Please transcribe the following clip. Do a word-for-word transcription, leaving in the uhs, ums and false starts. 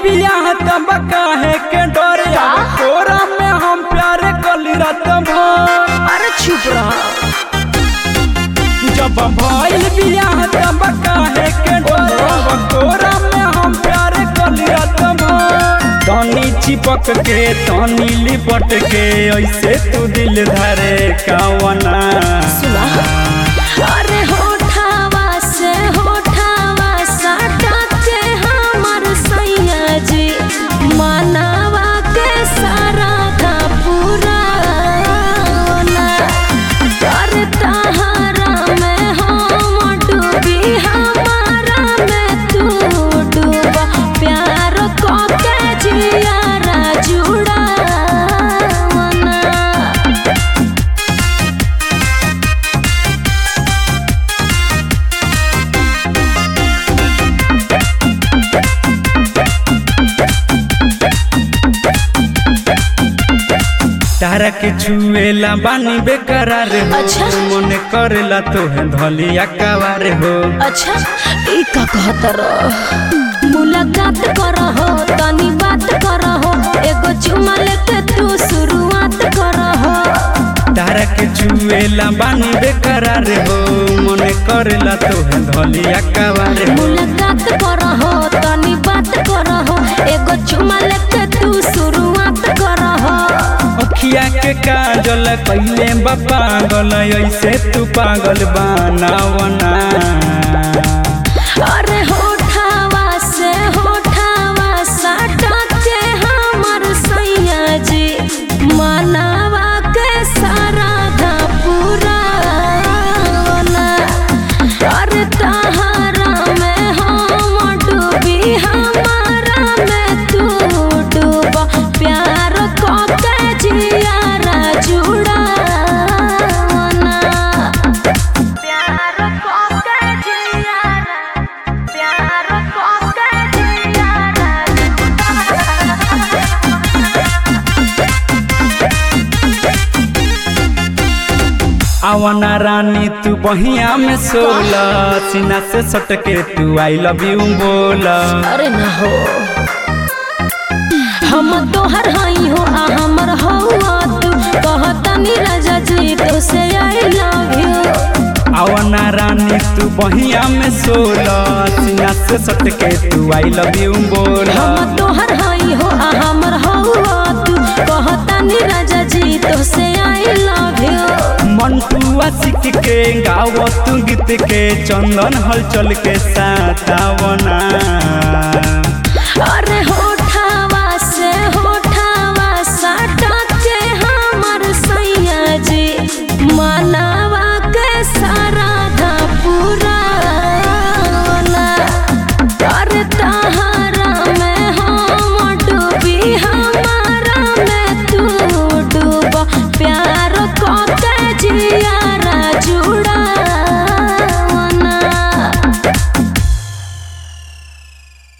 बियाह तब काहे के डरे तोरा में हम प्यार कली रात भर। अरे चुप रह। जब भइल बियाह तब काहे के डरे तोरा में हम प्यार कली रात भर। तनी चिपक के तनी लिपट के ऐसे तू दिल धरे कावना। सुना अरे होठावा से होठावा साटा के हमर सैया जी मनावा के सारा का पूरा ना। अरे तहरा में हम डूबी हमारा में तू डूबा प्यार को के जियारा जुड़ा ना। तारा के छुएला बानी बेकरार हो। अच्छा। मन करेला तोहे धलिया कवार हो। अच्छा ई का कहत रह मुलाकात करहो तनी बात करहो एगो चुमा लेके तू शुरुआत करहो। तारा के छुएला बानी बेकरार हो मन करेला तोहे धलिया कवार हो। मुलाकात करहो तनी बात करहो एगो चुमा लेके तू शुरुआत करहो। अखिया के काजल कइले बा पागल ऐसे तू पागल बनावना। अरे होठावा से होठावा साटा के हमर सैया जी मनावा के सारा धा पूरा ना। अरे तहरा में हम डूबी हमारा में तू डूबा प्यार को के जियारा जुड़ा ना। प्यार को के जियारा प्यार को के जियारा आवना रानी तू बहिया में सोला सीना से सटके तू आई लव यू बोला। अरे ना हो हम तोहर हई हो आ हमर हवा तू कहतनी राजा जी तो से आई लव यू। आवना रानी तू बहिया में सोला सीना से सटके तू आई लव यू बोला। हम तोहर हई हो आ हमर हवा तू कहतनी राजा जी तो से आई लव यू। मंटू आशिक के गावो तू गीत के चंदन हलचल के साथ आवना। अरे